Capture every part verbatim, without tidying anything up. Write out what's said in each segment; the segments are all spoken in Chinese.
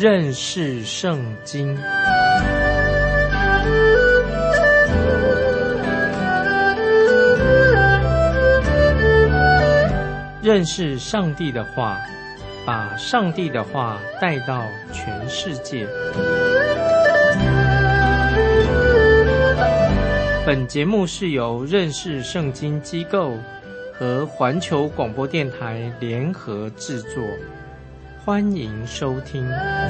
认识圣经。认识上帝的话，把上帝的话带到全世界。本节目是由认识圣经机构和环球广播电台联合制作，欢迎收听。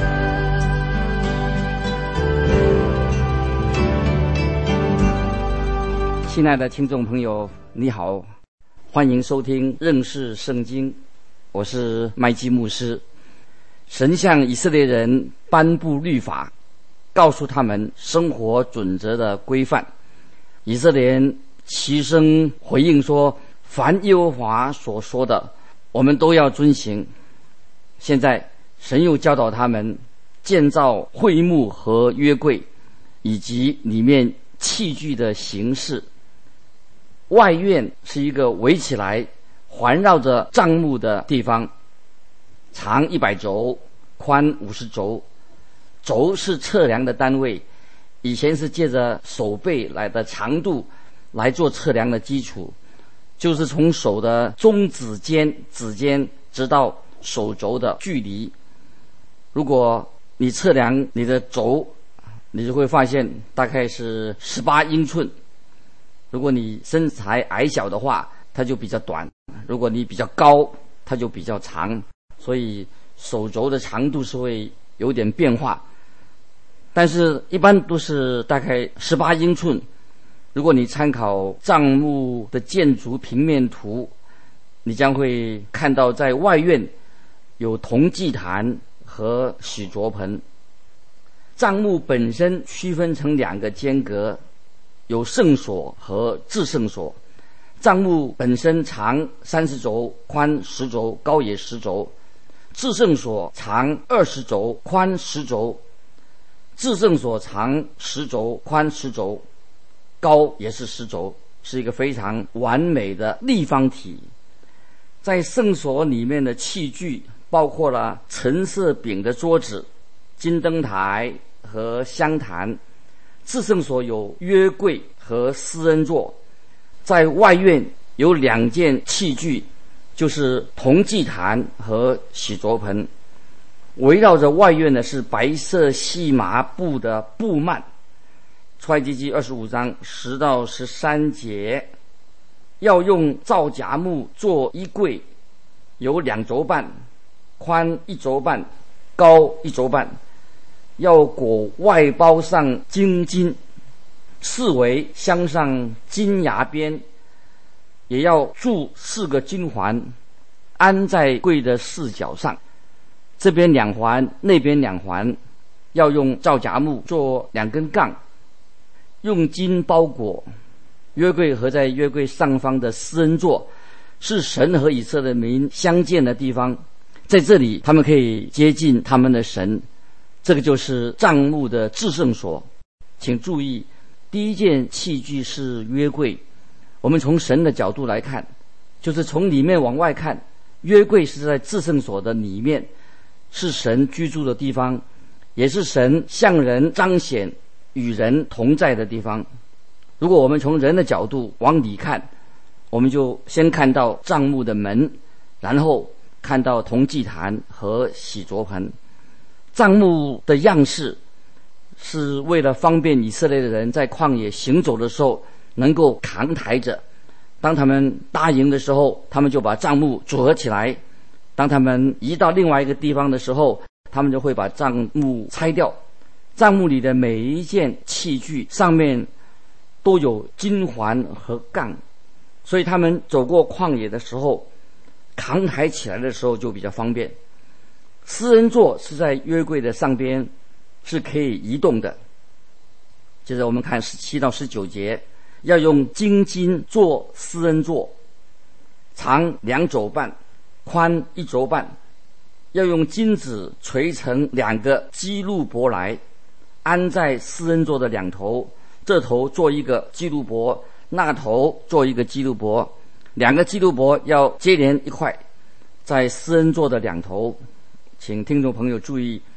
亲爱的听众朋友，你好，欢迎收听认识圣经，我是麦基牧师。神向以色列人颁布律法，告诉他们生活准则的规范。以色列人齐声回应说，凡耶和华所说的，我们都要遵行。现在神又教导他们建造会幕和约柜，以及里面器具的形式。外院是一个围起来环绕着帐幕的地方，长一百肘，宽五十肘。肘是测量的单位，以前是借着手背来的长度来做测量的基础，就是从手的中指尖指尖直到手肘的距离。如果你测量你的肘，你就会发现大概是十八英寸。如果你身材矮小的话，它就比较短；如果你比较高，它就比较长。所以手肘的长度是会有点变化，但是一般都是大概十八英寸。如果你参考帐幕的建筑平面图，你将会看到在外院有铜祭坛和洗濯盆。帐幕本身区分成两个间隔，有圣所和至圣所。帐幕本身长三十肘，宽十肘，高也十肘。至圣所长二十肘，宽十肘。至圣所长十肘，宽十肘，高也是十肘，是一个非常完美的立方体。在圣所里面的器具包括了陈设饼的桌子、金灯台和香坛。至圣所有约柜和施恩座。在外院有两件器具，就是铜祭坛和洗濯盆。围绕着外院的是白色细麻布的布幔。出埃及记二十五章十到十三节，要用皂荚木做衣柜，有两肘半，宽一肘半，高一肘半。要裹外包上金金，四围镶上金牙边，也要铸四个金环，安在柜的四角上，这边两环，那边两环。要用皂荚木做两根杠，用金包裹。约柜和在约柜上方的施恩座是神和以色列民相见的地方，在这里他们可以接近他们的神。这个就是帐幕的至圣所。请注意，第一件器具是约柜。我们从神的角度来看，就是从里面往外看，约柜是在至圣所的里面，是神居住的地方，也是神向人彰显与人同在的地方。如果我们从人的角度往里看，我们就先看到帐幕的门，然后看到铜祭坛和洗濯盆。帐幕的样式是为了方便以色列的人在旷野行走的时候能够扛抬着。当他们搭营的时候，他们就把帐幕组合起来；当他们移到另外一个地方的时候，他们就会把帐幕拆掉。帐幕里的每一件器具上面都有金环和杠，所以他们走过旷野的时候，扛抬起来的时候就比较方便。施恩座是在约柜的上边，是可以移动的。接着我们看十七到十九节，要用金金做施恩座，长两肘半，宽一肘半。要用金子锤成两个基路伯来，安在施恩座的两头，这头做一个基路伯，那头做一个基路伯，两个基路伯要接连一块，在施恩座的两头。请听众朋友注意，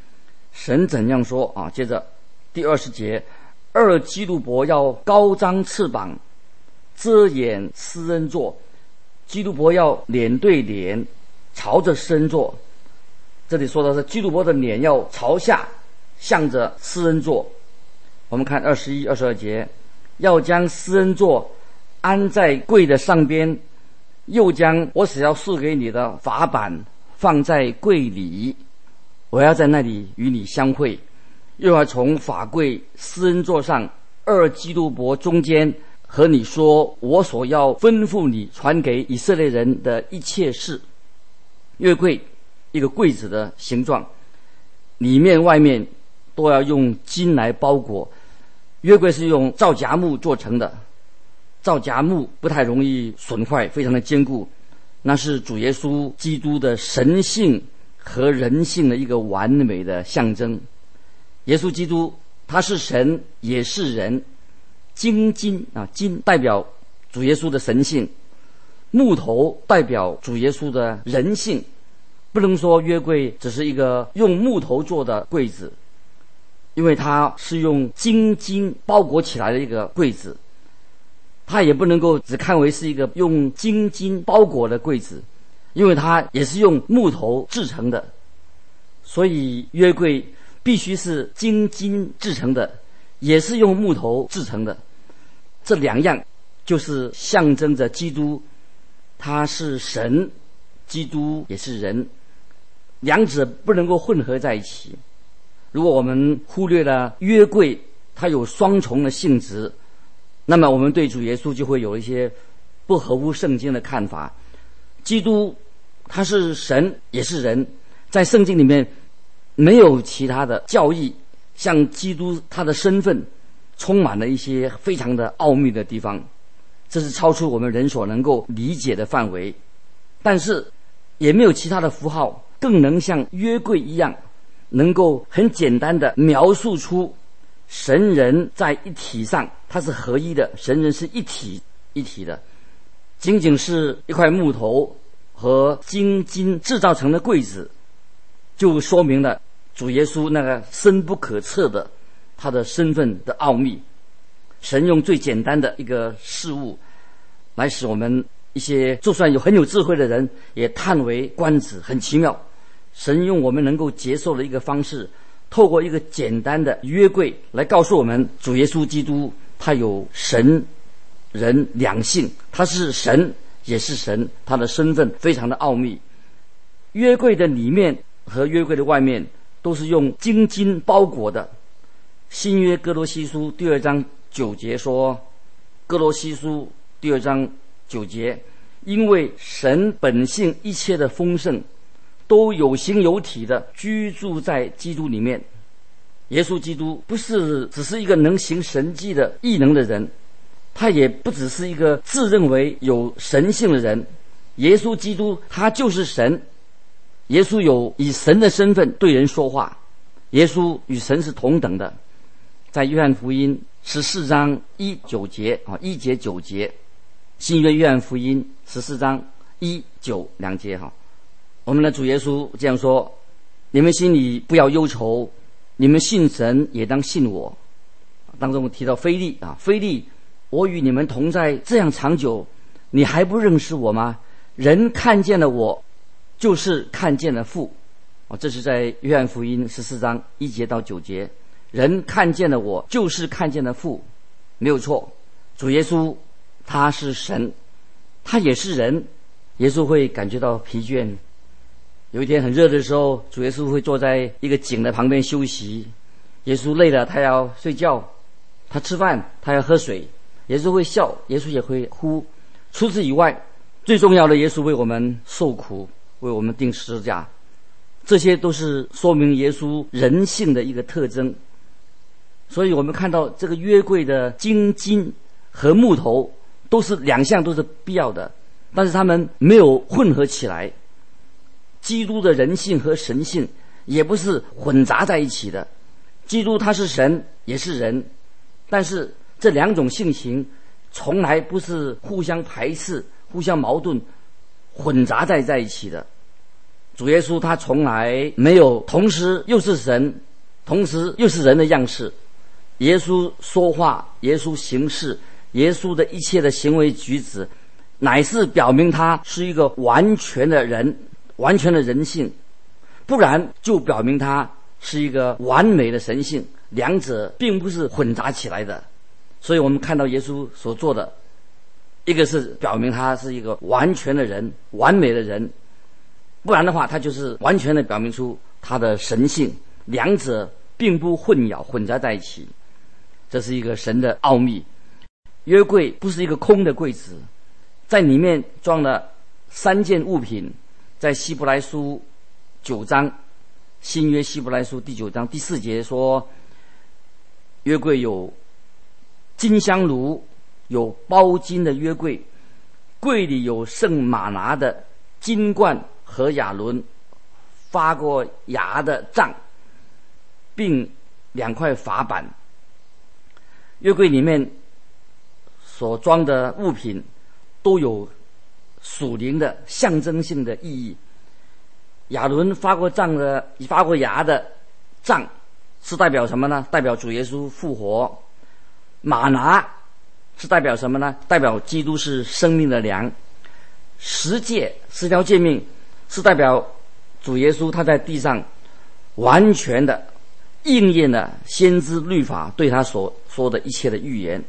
神怎样说啊？接着第二十节，二基路伯要高张翅膀，遮掩施恩座。基路伯要脸对脸，朝着施恩座。这里说的是基路伯的脸要朝下，向着施恩座。我们看二十一、二十二节，要将施恩座安在柜的上边，又将我所要赐给你的法版放在柜里，我要在那里与你相会，又要从法柜施恩座上二基路伯中间和你说我所要吩咐你传给以色列人的一切事。约柜一个柜子的形状，里面外面都要用金来包裹。约柜是用皂荚木做成的，皂荚木不太容易损坏，非常的坚固，那是主耶稣基督的神性和人性的一个完美的象征。耶稣基督他是神也是人，金金啊，金代表主耶稣的神性，木头代表主耶稣的人性。不能说约柜只是一个用木头做的柜子，因为它是用金金包裹起来的一个柜子，它也不能够只看为是一个用金金包裹的柜子，因为它也是用木头制成的。所以约柜必须是金金制成的，也是用木头制成的。这两样就是象征着基督，他是神，基督也是人，两者不能够混合在一起。如果我们忽略了约柜它有双重的性质，那么我们对主耶稣就会有一些不合乎圣经的看法。基督他是神也是人，在圣经里面没有其他的教义像基督他的身份充满了一些非常的奥秘的地方，这是超出我们人所能够理解的范围。但是也没有其他的符号更能像约柜一样，能够很简单的描述出神人在一体上，它是合一的，神人是一体一体的。仅仅是一块木头和金金制造成的柜子，就说明了主耶稣那个深不可测的他的身份的奥秘。神用最简单的一个事物来使我们一些就算有很有智慧的人也叹为观止，很奇妙。神用我们能够接受的一个方式，透过一个简单的约柜来告诉我们，主耶稣基督他有神人两性，他是神也是神，他的身份非常的奥秘。约柜的里面和约柜的外面都是用金金包裹的。新约哥罗西书第二章九节说，哥罗西书第二章九节，因为神本性一切的丰盛都有形有体的居住在基督里面。耶稣基督不是只是一个能行神迹的异能的人，他也不只是一个自认为有神性的人。耶稣基督他就是神，耶稣有以神的身份对人说话，耶稣与神是同等的。在约翰福音十四章一九节啊，一节九节，新约约翰福音十四章一九两节哈，我们的主耶稣这样说：你们心里不要忧愁，你们信神也当信我。当中提到腓利啊，腓利，我与你们同在这样长久，你还不认识我吗？人看见了我，就是看见了父。哦，这是在约翰福音十四章一节到九节。人看见了我，就是看见了父，没有错。主耶稣他是神，他也是人。耶稣会感觉到疲倦，有一天很热的时候，主耶稣会坐在一个井的旁边休息。耶稣累了，他要睡觉，他吃饭，他要喝水。耶稣会笑，耶稣也会哭。除此以外，最重要的，耶稣为我们受苦，为我们钉十字架，这些都是说明耶稣人性的一个特征。所以我们看到这个约柜的金金和木头都是两项都是必要的，但是他们没有混合起来。基督的人性和神性也不是混杂在一起的。基督他是神也是人，但是这两种性情从来不是互相排斥、互相矛盾、混杂在在一起的。主耶稣他从来没有同时又是神同时又是人的样式。耶稣说话，耶稣行事，耶稣的一切的行为举止，乃是表明他是一个完全的人，完全的人性，不然就表明他是一个完美的神性，两者并不是混杂起来的。所以我们看到耶稣所做的，一个是表明他是一个完全的人，完美的人，不然的话他就是完全的表明出他的神性，两者并不混淆混杂在一起。这是一个神的奥秘。约柜不是一个空的柜子，在里面装了三件物品。在希伯来书九章，新约希伯来书第九章第四节说，约柜有金香炉，有包金的约柜，柜里有圣玛拿的金冠和亚伦发过芽的杖，并两块法板。约柜里面所装的物品都有属灵的象征性的意义。亚伦发过杖的发过芽的杖是代表什么呢？代表主耶稣复活。玛拿是代表什么呢？代表基督是生命的粮。十诫十条诫命是代表主耶稣他在地上完全的应验了先知律法对他所说的一切的预言。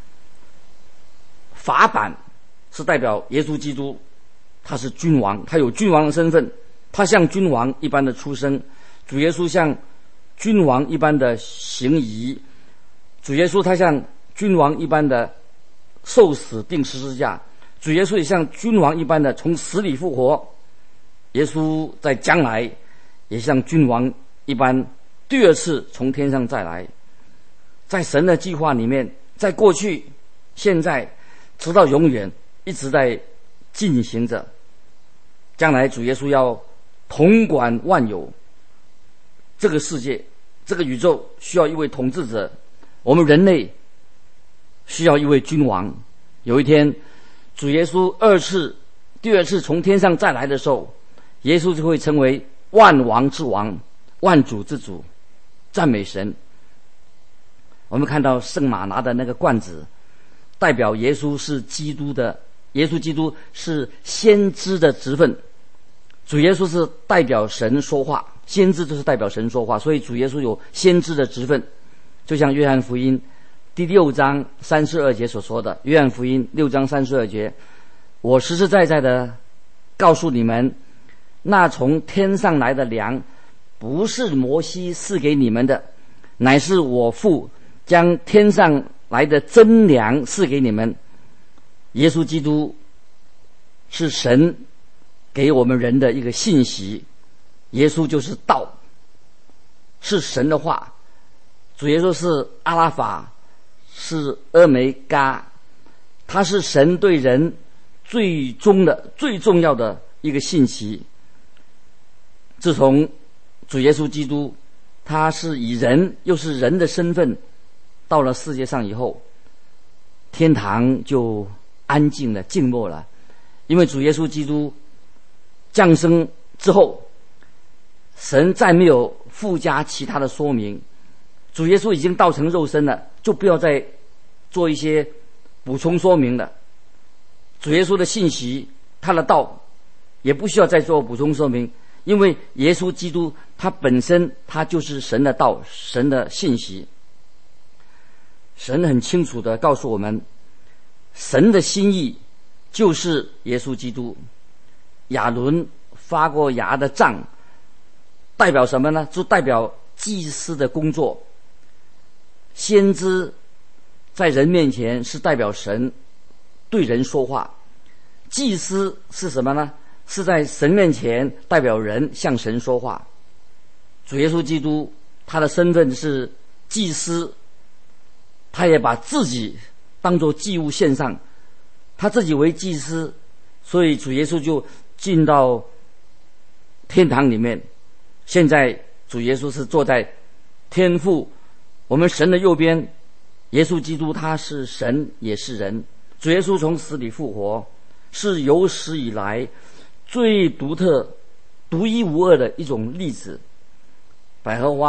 法版是代表耶稣基督，他是君王，他有君王的身份，他像君王一般的出生。主耶稣像君王一般的行仪，主耶稣他像君王一般的受死钉十字架，主耶稣也像君王一般的从死里复活。耶稣在将来也像君王一般第二次从天上再来。在神的计划里面，在过去现在直到永远一直在进行着。将来主耶稣要统管万有，这个世界这个宇宙需要一位统治者，我们人类需要一位君王。有一天主耶稣二次第二次从天上再来的时候，耶稣就会成为万王之王，万主之主。赞美神。我们看到圣玛拿的那个罐子，代表耶稣是基督的，耶稣基督是先知的职分。主耶稣是代表神说话，先知就是代表神说话，所以主耶稣有先知的职分。就像约翰福音第六章三十二节所说的，约翰福音六章三十二节，我实实在在的告诉你们，那从天上来的粮不是摩西赐给你们的，乃是我父将天上来的真粮赐给你们。耶稣基督是神给我们人的一个信息，耶稣就是道，是神的话。主耶稣是阿拉法，是阿梅嘎，他是神对人最终的最重要的一个信息。自从主耶稣基督他是以人又是人的身份到了世界上以后，天堂就安静了，静默了。因为主耶稣基督降生之后，神再没有附加其他的说明，主耶稣已经道成肉身了，就不要再做一些补充说明了。主耶稣的信息，他的道也不需要再做补充说明，因为耶稣基督他本身他就是神的道，神的信息。神很清楚地告诉我们，神的心意就是耶稣基督。亚伦发过芽的杖代表什么呢？就代表祭司的工作。先知在人面前是代表神对人说话，祭司是什么呢？是在神面前代表人向神说话。主耶稣基督他的身份是祭司，他也把自己当作祭物献上，他自己为祭司，所以主耶稣就进到天堂里面。现在主耶稣是坐在天父我们神的右边，耶稣基督他是神也是人。主耶稣从死里复活，是有史以来最独特独一无二的一种例子。百合花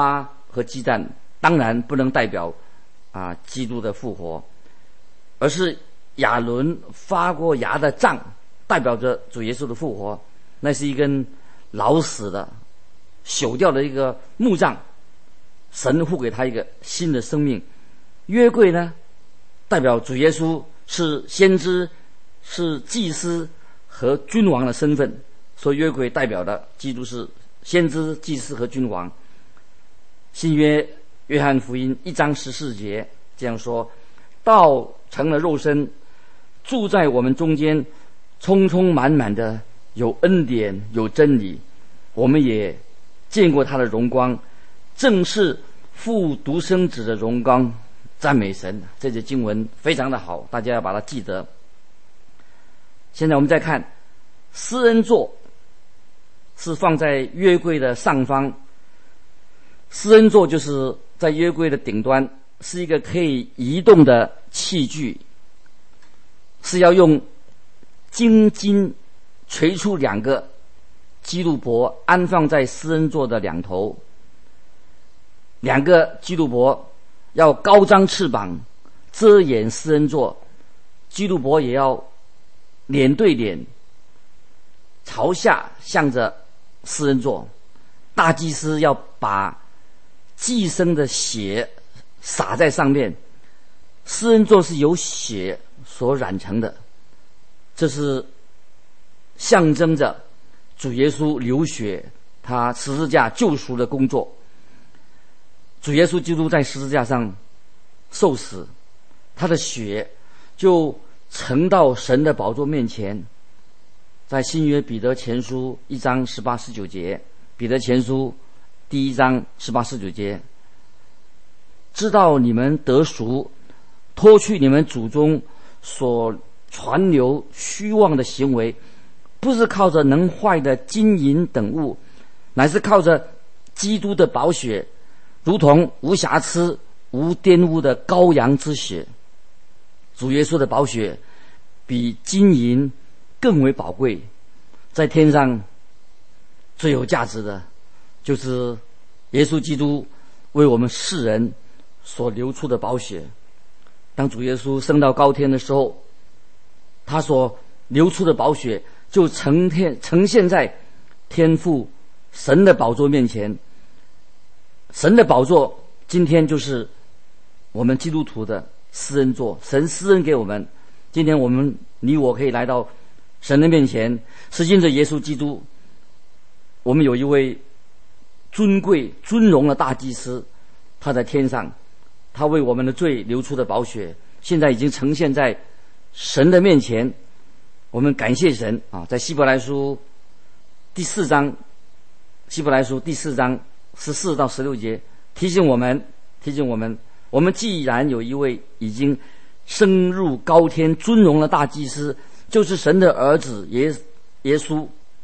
和鸡蛋当然不能代表啊基督的复活，而是亚伦发过芽的杖代表着主耶稣的复活。那是一根老死的朽掉的一个木杖，神赋给他一个新的生命。约柜呢，代表主耶稣是先知，是祭司和君王的身份，所以约柜代表的基督是先知、祭司和君王。新约约翰福音一章十四节这样说：道成了肉身，住在我们中间，充充满满的有恩典有真理，我们也见过他的荣光，正是父独生子的荣光。赞美神！这节经文非常的好，大家要把它记得。现在我们再看施恩座是放在约柜的上方，施恩座就是在约柜的顶端，是一个可以移动的器具，是要用金金锤出两个基路伯，安放在施恩座的两头。两个基路伯要高张翅膀遮掩施恩座，基路伯也要脸对脸朝下向着施恩座。大祭司要把祭牲的血洒在上面，施恩座是由血所染成的，这是象征着主耶稣流血，他十字架救赎的工作。主耶稣基督在十字架上受死，他的血就呈到神的宝座面前。在新约彼得前书一章十八十九节，彼得前书第一章十八十九节，知道你们得赎，脱去你们祖宗所传流虚妄的行为，不是靠着能坏的金银等物，乃是靠着基督的宝血，如同无瑕疵无玷污的羔羊之血。主耶稣的宝血比金银更为宝贵，在天上最有价值的就是耶稣基督为我们世人所流出的宝血。当主耶稣升到高天的时候，他所流出的宝血就呈现呈现在天父神的宝座面前。神的宝座今天就是我们基督徒的施恩座，神施恩给我们，今天我们你我可以来到神的面前，是因着耶稣基督。我们有一位尊贵尊荣的大祭司，他在天上，他为我们的罪流出的宝血现在已经呈现在神的面前。我们感谢神啊！在希伯来书第四章，希伯来书第四章十四到十六节提醒我们，提醒我们，我们既然有一位已经升入高天尊荣的大祭司，就是神的儿子耶耶稣，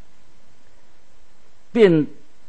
便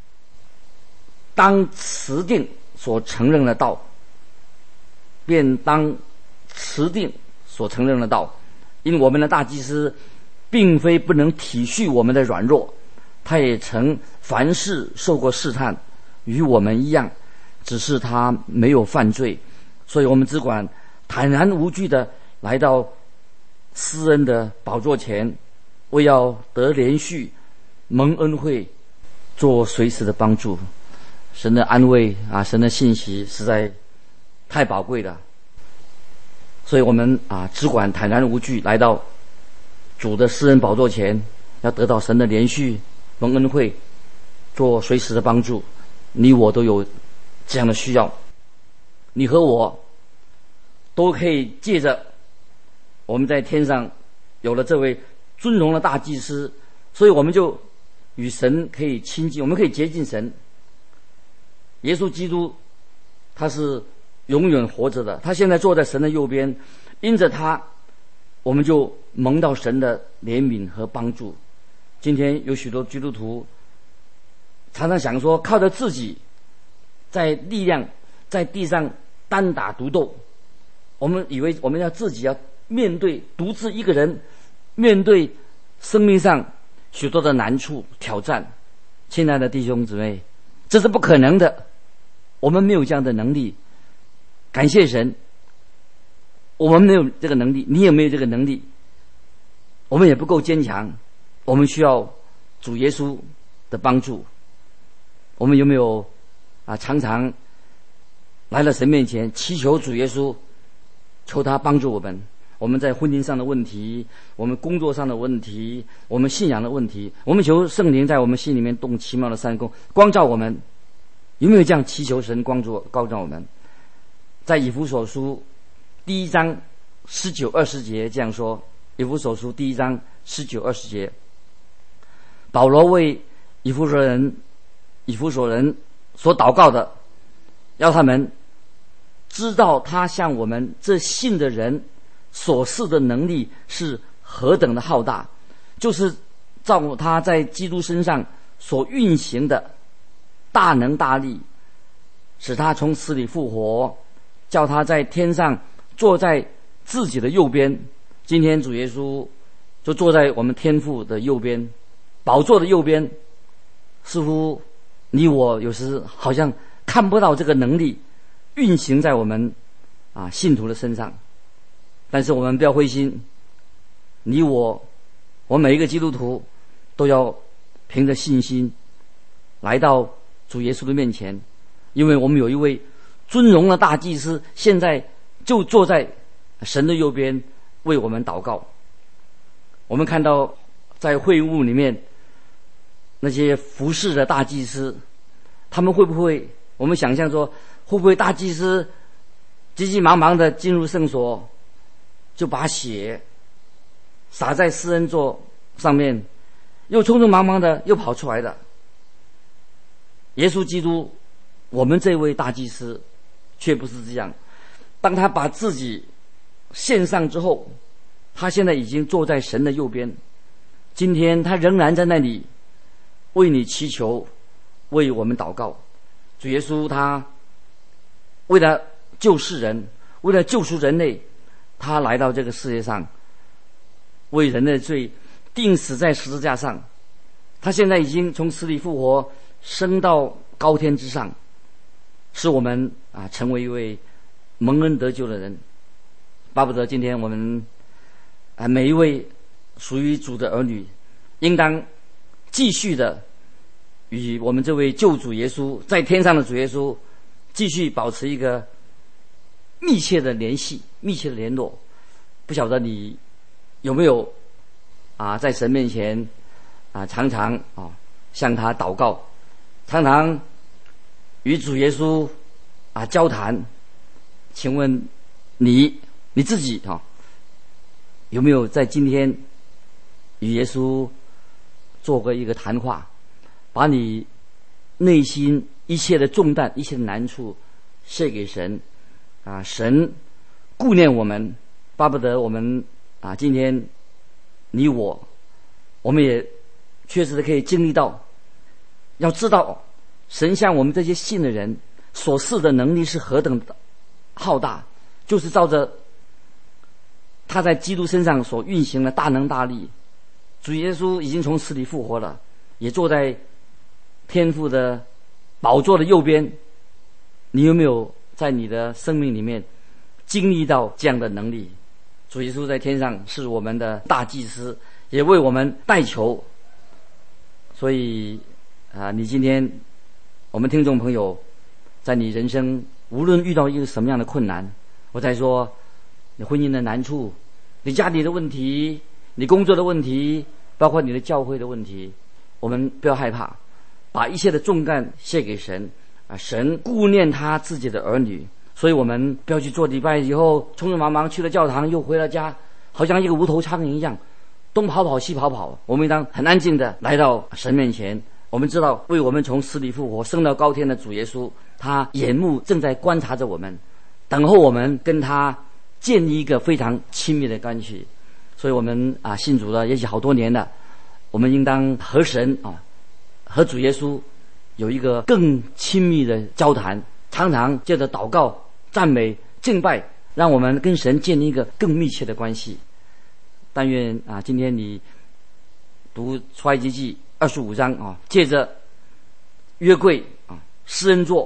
当持定所承认的道，便当持定所承认的道。因为我们的大祭司并非不能体恤我们的软弱，他也曾凡事受过试探，与我们一样，只是他没有犯罪，所以我们只管坦然无惧的来到施恩的宝座前，为要得连续蒙恩惠，做随时的帮助。神的安慰啊，神的信息实在太宝贵了，所以我们啊只管坦然无惧来到主的施恩宝座前，要得到神的连续蒙恩惠，做随时的帮助。你我都有这样的需要，你和我都可以借着我们在天上有了这位尊荣的大祭司，所以我们就与神可以亲近，我们可以接近神。耶稣基督他是永远活着的，他现在坐在神的右边，因着他我们就蒙到神的怜悯和帮助。今天有许多基督徒常常想说，靠着自己在力量在地上单打独斗，我们以为我们要自己要面对独自一个人，面对生命上许多的难处挑战。亲爱的弟兄姊妹，这是不可能的。 我们没有这样的能力。感谢神，我们没有这个能力，你也没有这个能力，我们也不够坚强，我们需要主耶稣的帮助。我们有没有啊常常来到神面前祈求主耶稣，求他帮助我们？我们在婚姻上的问题，我们工作上的问题，我们信仰的问题，我们求圣灵在我们心里面动奇妙的三功，光照我们。有没有这样祈求神光照光照我们？在以弗所书第一章十九二十节这样说，以弗所书第一章十九二十节，保罗为以弗所人以弗所人所祷告的，要他们知道他向我们这信的人所示的能力是何等的浩大，就是照他在基督身上所运行的大能大力，使他从死里复活，叫他在天上坐在自己的右边。今天主耶稣就坐在我们天父的右边，宝座的右边。似乎你我有时好像看不到这个能力运行在我们啊信徒的身上，但是我们不要灰心，你我我每一个基督徒都要凭着信心来到主耶稣的面前，因为我们有一位尊荣的大祭司，现在就坐在神的右边为我们祷告。我们看到在会幕里面那些服侍的大祭司，他们会不会，我们想象说会不会大祭司急急忙忙的进入圣所，就把血洒在施恩座上面，又匆匆忙忙的又跑出来的？耶稣基督，我们这位大祭司却不是这样。当他把自己献上之后，他现在已经坐在神的右边，今天他仍然在那里为你祈求，为我们祷告。主耶稣他为了救世人，为了救赎人类，他来到这个世界上，为人类罪钉死在十字架上。他现在已经从死里复活，升到高天之上，使我们啊成为一位蒙恩得救的人。巴不得今天我们啊每一位属于主的儿女，应当继续的与我们这位救主耶稣，在天上的主耶稣继续保持一个密切的联系，密切的联络。不晓得你有没有啊在神面前啊常常啊向他祷告，常常与主耶稣啊交谈。请问你你自己啊有没有在今天与耶稣做过一个谈话，把你内心一切的重担、一切的难处卸给神啊？神顾念我们，巴不得我们啊今天你我我们也确实的可以经历到，要知道神向我们这些信的人所赐的能力是何等的浩大，就是照着他在基督身上所运行的大能大力。主耶稣已经从死里复活了，也坐在天父的宝座的右边。你有没有在你的生命里面经历到这样的能力？主耶稣在天上是我们的大祭司，也为我们代求。所以啊，你今天我们听众朋友，在你人生无论遇到一个什么样的困难，我在说你婚姻的难处，你家里的问题，你工作的问题，包括你的教会的问题，我们不要害怕，把一切的重担卸给神啊！神顾念他自己的儿女，所以我们不要去做礼拜以后匆匆忙忙去了教堂，又回了家，好像一个无头苍蝇一样，东跑跑西跑跑。我们应当很安静的来到神面前。我们知道为我们从死里复活升到高天的主耶稣，他眼目正在观察着我们，等候我们跟他建立一个非常亲密的关系。所以我们啊信主了也许好多年了，我们应当和神啊和主耶稣有一个更亲密的交谈，常常借着祷告、赞美、敬拜，让我们跟神建立一个更密切的关系。但愿啊今天你读出埃及记二十五章啊，借着约柜啊、施恩座啊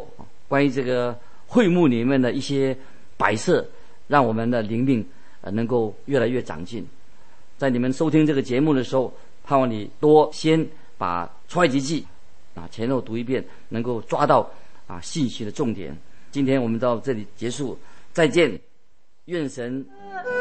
关于这个会幕里面的一些摆设，让我们的灵命呃能够越来越长进。在你们收听这个节目的时候，盼望你多先把出埃及记啊前后读一遍，能够抓到啊信息的重点。今天我们到这里结束，再见，愿神